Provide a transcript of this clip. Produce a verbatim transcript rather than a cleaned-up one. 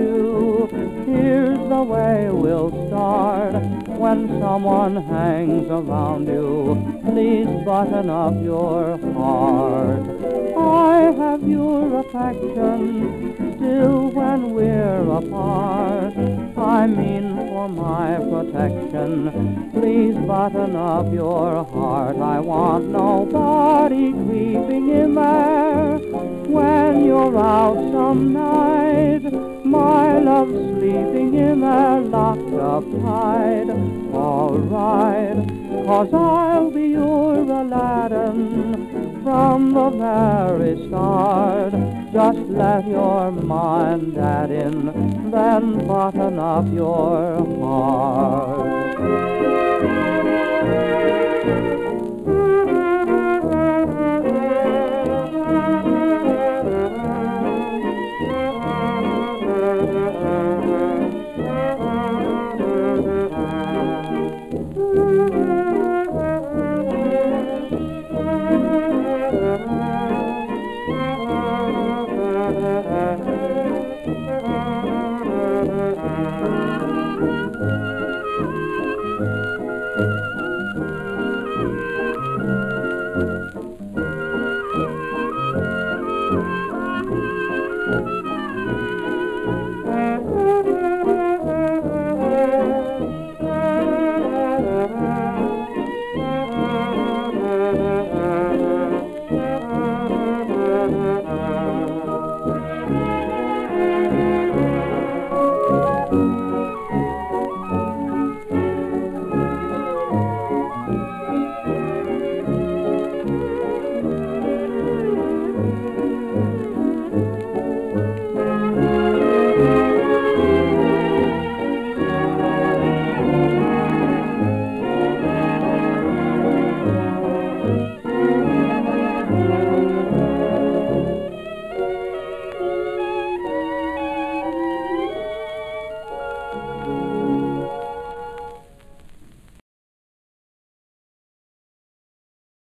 you. Here's the way we'll start. When someone hangs around you, please button up your heart. I have your affection still when we're apart. I mean for my protection, please button up your heart. I want nobody creeping in there when you're out some night. My love sleeping in there locked up tight. All right, 'cause I'll be your Aladdin from the very start. Just let your mind that in, then button up your heart.